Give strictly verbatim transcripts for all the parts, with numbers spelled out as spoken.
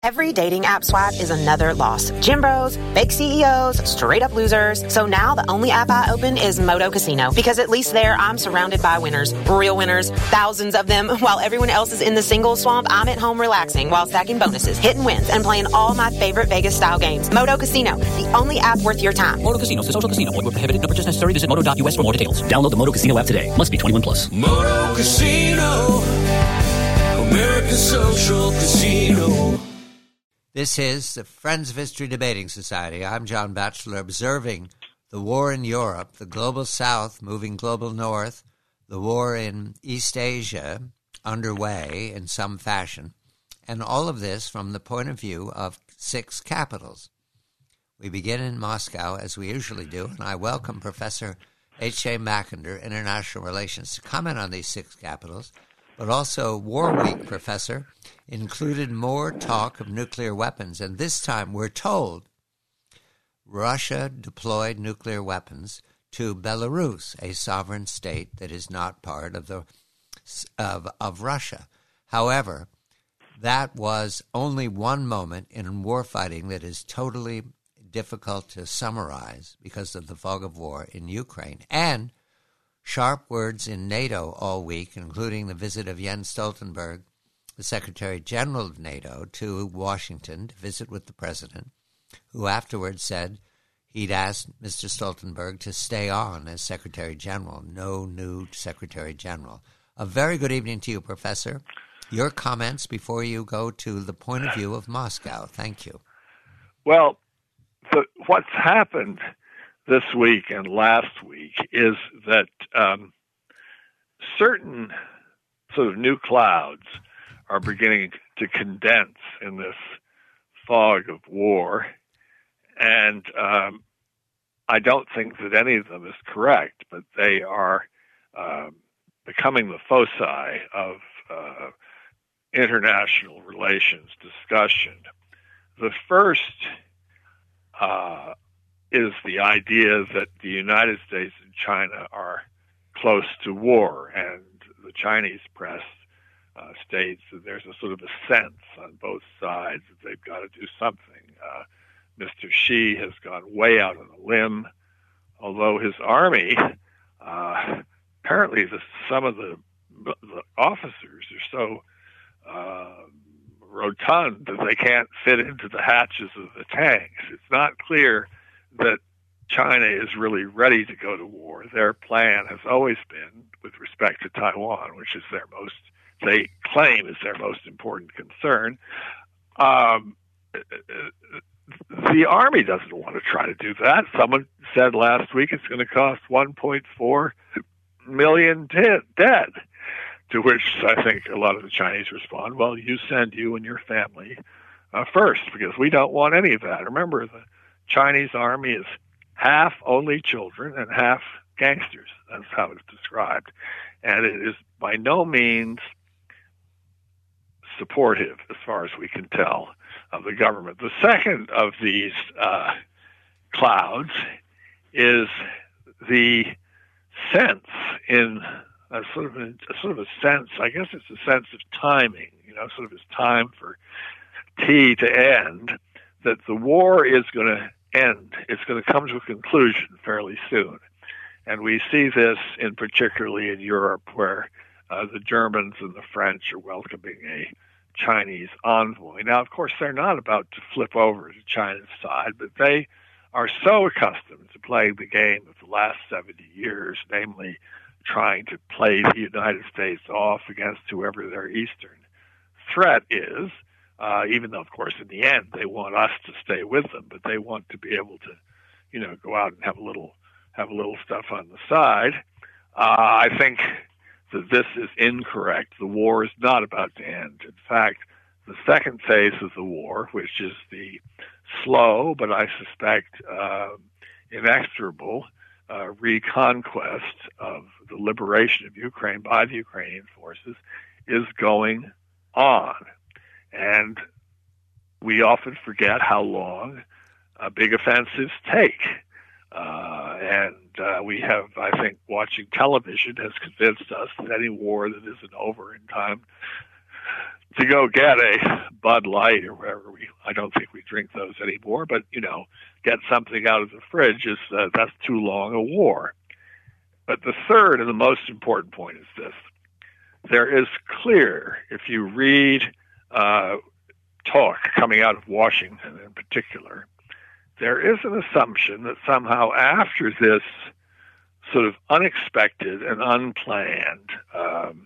Every dating app swipe is another loss. Gym bros, fake C E Os, straight up losers. So now the only app I open is Moto Casino, because at least there I'm surrounded by winners, real winners, thousands of them. While everyone else is in the single swamp, I'm at home relaxing while stacking bonuses, hitting wins, and playing all my favorite Vegas style games. Moto Casino, the only app worth your time. Moto Casino is a social casino. Void where prohibited. No purchase necessary. Visit moto dot u s for more details. Download the Moto Casino app today. Must be twenty-one plus. Moto Casino, American Social Casino. This is the Friends of History Debating Society. I'm John Batchelor, observing the war in Europe, the global south moving global north, the war in East Asia underway in some fashion, and all of this from the point of view of six capitals. We begin in Moscow, as we usually do, and I welcome Professor H J Mackinder, International Relations, to comment on these six capitals, but also War Week, Professor, included more talk of nuclear weapons, and this time we're told Russia deployed nuclear weapons to Belarus, a sovereign state that is not part of the of, of Russia. However, that was only one moment in warfighting that is totally difficult to summarize because of the fog of war in Ukraine. And sharp words in NATO all week, including the visit of Jens Stoltenberg, the Secretary General of NATO, to Washington to visit with the President, who afterwards said he'd asked Mister Stoltenberg to stay on as Secretary General. No new Secretary General. A very good evening to you, Professor. Your comments before you go to the point of view of Moscow. Thank you. Well, the, what's happened this week and last week is that um, certain sort of new clouds are beginning to condense in this fog of war, and um, I don't think that any of them is correct, but they are uh, becoming the foci of uh, international relations discussion. The first uh, is the idea that the United States and China are close to war, and the Chinese press Uh, states that there's a sort of a sense on both sides that they've got to do something. Uh, Mister Xi has gone way out on a limb, although his army, uh, apparently the, some of the, the officers are so uh, rotund that they can't fit into the hatches of the tanks. It's not clear that China is really ready to go to war. Their plan has always been, with respect to Taiwan, which is their most they claim is their most important concern. Um, the Army doesn't want to try to do that. Someone said last week it's going to cost one point four million t- dead, to which I think a lot of the Chinese respond, well, you send you and your family uh, first, because we don't want any of that. Remember, the Chinese Army is half only children and half gangsters. That's how it's described. And it is by no means supportive, as far as we can tell, of the government. The second of these uh, clouds is the sense in a sort of a, a sort of a sense. I guess it's a sense of timing. You know, sort of it's time for T to end. That the war is going to end. It's going to come to a conclusion fairly soon, and we see this in particularly in Europe, where uh, the Germans and the French are welcoming a Chinese envoy. Now, of course, they're not about to flip over to China's side, but they are so accustomed to playing the game of the last seventy years, namely trying to play the United States off against whoever their eastern threat is, uh, even though, of course, in the end, they want us to stay with them, but they want to be able to, you know, go out and have a little, have a little stuff on the side. Uh, I think that this is incorrect. The war is not about to end. In fact, the second phase of the war, which is the slow, but I suspect uh, inexorable uh, reconquest of the liberation of Ukraine by the Ukrainian forces, is going on. And we often forget how long uh, big offensives take. Uh, and uh, we have, I think, watching television has convinced us that any war that isn't over in time to go get a Bud Light or whatever. We, I don't think we drink those anymore, but, you know, get something out of the fridge, is uh, that's too long a war. But the third and the most important point is this. There is clear, if you read uh, talk coming out of Washington in particular, there is an assumption that somehow after this sort of unexpected and unplanned um,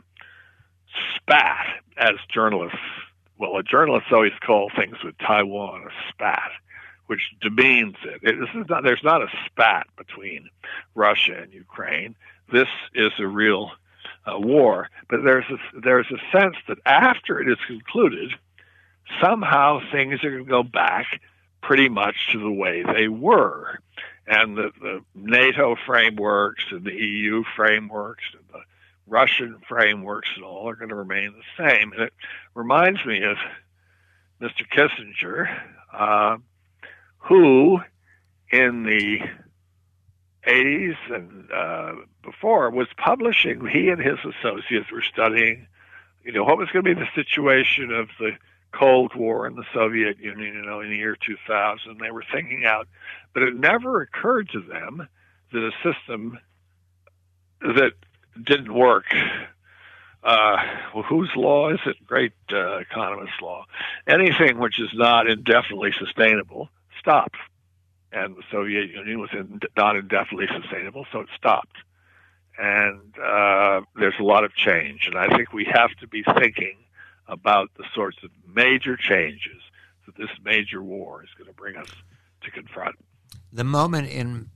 spat, as journalists, well, journalists always call things with Taiwan a spat, which demeans it. it this is not, there's not a spat between Russia and Ukraine. This is a real uh, war. But there's a, there's a sense that after it is concluded, somehow things are going to go back pretty much to the way they were. And the, the NATO frameworks and the E U frameworks and the Russian frameworks and all are going to remain the same. And it reminds me of Mister Kissinger, uh, who in the eighties and uh, before was publishing, he and his associates were studying, you know, what was going to be the situation of the Cold War in the Soviet Union, you know, in the year two thousand. They were thinking out, but it never occurred to them that a system that didn't work, uh, well, whose law is it? Great uh, economist law. Anything which is not indefinitely sustainable stops. And the Soviet Union was in, not indefinitely sustainable, so it stopped. And uh, there's a lot of change, and I think we have to be thinking about the sorts of major changes that this major war is going to bring us to confront. The moment in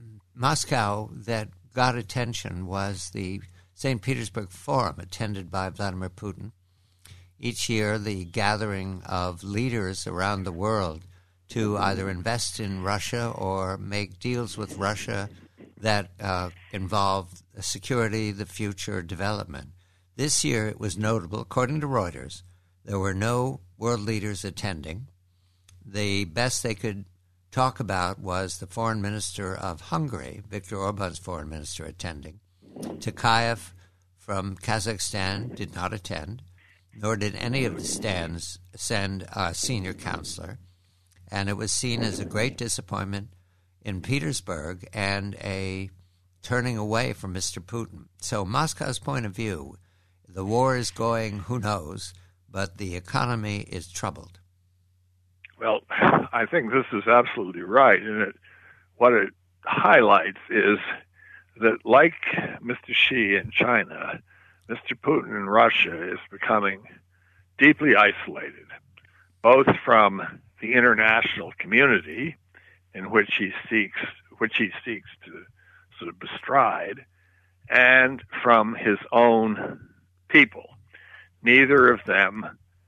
Moscow that got attention was the Saint Petersburg Forum, attended by Vladimir Putin. Each year, the gathering of leaders around the world to either invest in Russia or make deals with Russia that uh, involve security, the future, development. This year, it was notable, according to Reuters, there were no world leaders attending. The best they could talk about was the foreign minister of Hungary, Viktor Orban's foreign minister, attending. Tokayev from Kazakhstan did not attend, nor did any of the stands send a senior counselor. And it was seen as a great disappointment in Petersburg and a turning away from Mister Putin. So Moscow's point of view, the war is going, who knows, but the economy is troubled. Well, I think this is absolutely right. And it, what it highlights is that, like Mister Xi in China, Mister Putin in Russia is becoming deeply isolated, both from the international community in which he seeks, which he seeks to sort of bestride, and from his own people. Neither of them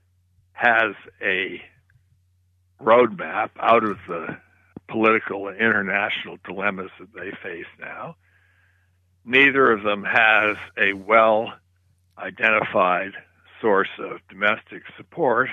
has a roadmap out of the political and international dilemmas that they face now. Neither of them has a well-identified source of domestic support,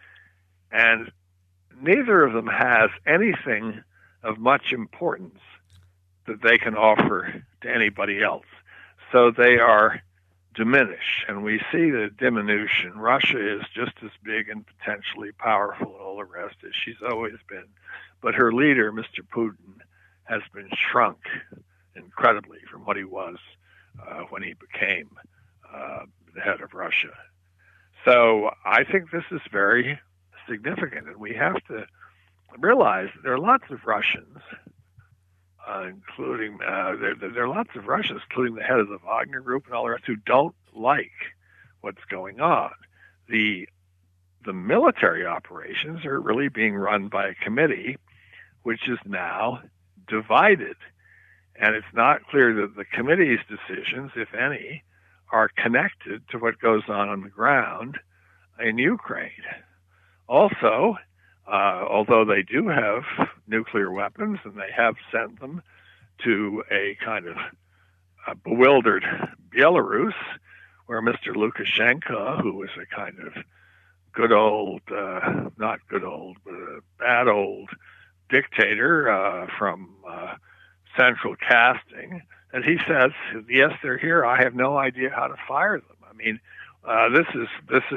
and neither of them has anything of much importance that they can offer to anybody else. So they are diminished, and we see the diminution. Russia is just as big and potentially powerful and all the rest as she's always been. But her leader, Mister Putin, has been shrunk incredibly from what he was uh, when he became uh, the head of Russia. So I think this is very significant, and we have to realize that there are lots of Russians, uh, including uh, there, there are lots of Russians, including the head of the Wagner Group and all the rest, who don't like what's going on. The the military operations are really being run by a committee, which is now divided, and it's not clear that the committee's decisions, if any, are connected to what goes on on the ground in Ukraine. Also, uh, although they do have nuclear weapons and they have sent them to a kind of uh, bewildered Belarus, where Mister Lukashenko, who was a kind of good old, uh, not good old, but a bad old dictator uh, from uh, central casting, and he says, yes, they're here. I have no idea how to fire them. I mean, uh, this is this is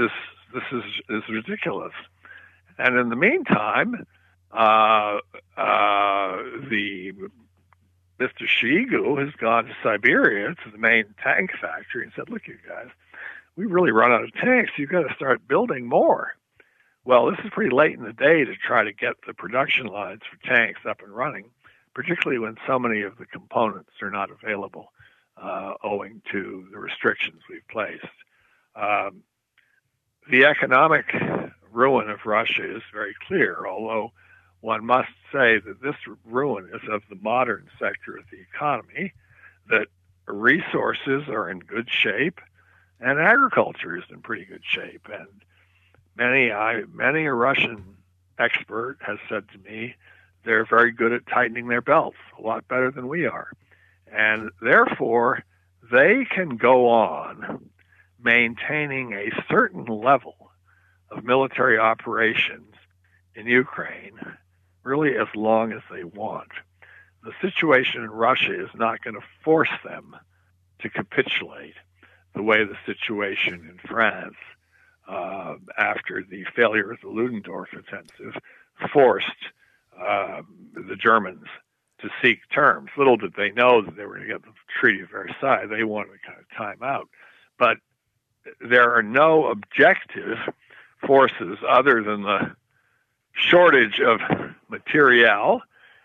this is is ridiculous. And in the meantime, uh, uh, the Mister Shoigu has gone to Siberia, to the main tank factory, and said, look, you guys, we really run out of tanks. You've got to start building more. Well, this is pretty late in the day to try to get the production lines for tanks up and running, particularly when so many of the components are not available, uh, owing to the restrictions we've placed. Um, the economic ruin of Russia is very clear, although one must say that this ruin is of the modern sector of the economy, that resources are in good shape, and agriculture is in pretty good shape. And many, I, many a Russian expert has said to me they're very good at tightening their belts, a lot better than we are. And therefore, they can go on maintaining a certain level of military operations in Ukraine really as long as they want. The situation in Russia is not going to force them to capitulate the way the situation in France, uh, after the failure of the Ludendorff offensive, forced uh, the Germans to seek terms. Little did they know that they were going to get the Treaty of Versailles. They wanted to kind of time out. But there are no objective forces other than the shortage of materiel,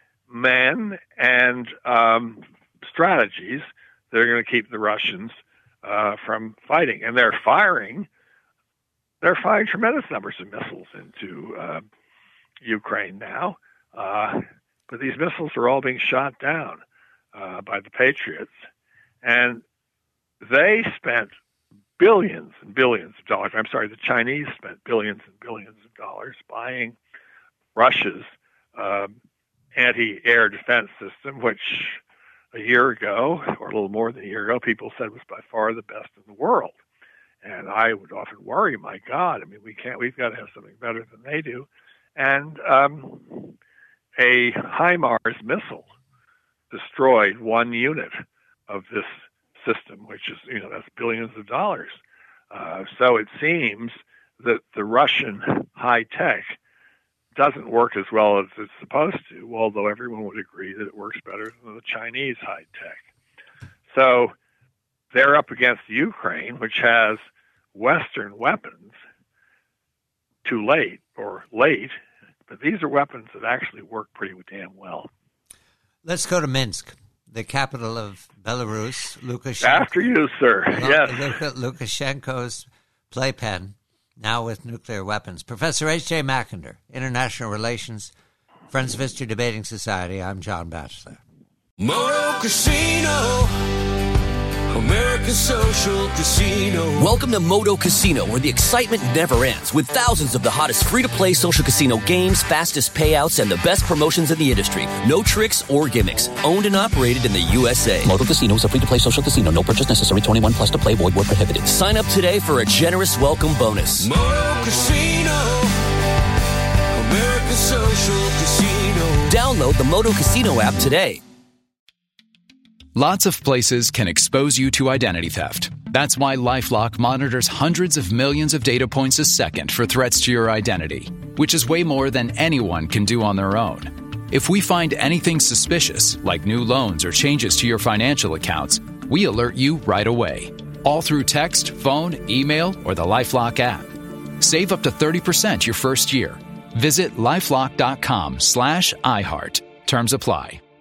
men, and um, strategies that are going to keep the Russians uh, from fighting. And they're firing, they're firing tremendous numbers of missiles into uh, Ukraine now. Uh, but these missiles are all being shot down uh, by the Patriots. And they spent billions and billions of dollars. I'm sorry, the Chinese spent billions and billions of dollars buying Russia's um, anti-air defense system, which a year ago, or a little more than a year ago, people said was by far the best in the world. And I would often worry, my God, I mean, we can't, we've got to have something better than they do. And um, a HIMARS missile destroyed one unit of this system, which is, you know, that's billions of dollars. Uh, so it seems that the Russian high tech doesn't work as well as it's supposed to, although everyone would agree that it works better than the Chinese high tech. So they're up against Ukraine, which has Western weapons, too late or late, but these are weapons that actually work pretty damn well. Let's go to Minsk, the capital of Belarus. Lukashenko. After you, sir. Lu- yes. Lukashenko's playpen, now with nuclear weapons. Professor H J Mackinder, International Relations, Friends of History Debating Society. I'm John Batchelor. Moto Casino, American Social Casino. Welcome to Moto Casino, where the excitement never ends, with thousands of the hottest free-to-play social casino games, fastest payouts, and the best promotions in the industry. No tricks or gimmicks. Owned and operated in the U S A. Moto Casino is a free-to-play social casino. No purchase necessary. twenty-one plus to play. Void where prohibited. Sign up today for a generous welcome bonus. Moto Casino, American Social Casino. Download the Moto Casino app today. Lots of places can expose you to identity theft. That's why LifeLock monitors hundreds of millions of data points a second for threats to your identity, which is way more than anyone can do on their own. If we find anything suspicious, like new loans or changes to your financial accounts, we alert you right away, all through text, phone, email, or the LifeLock app. Save up to thirty percent your first year. Visit LifeLock.com slash iHeart. Terms apply.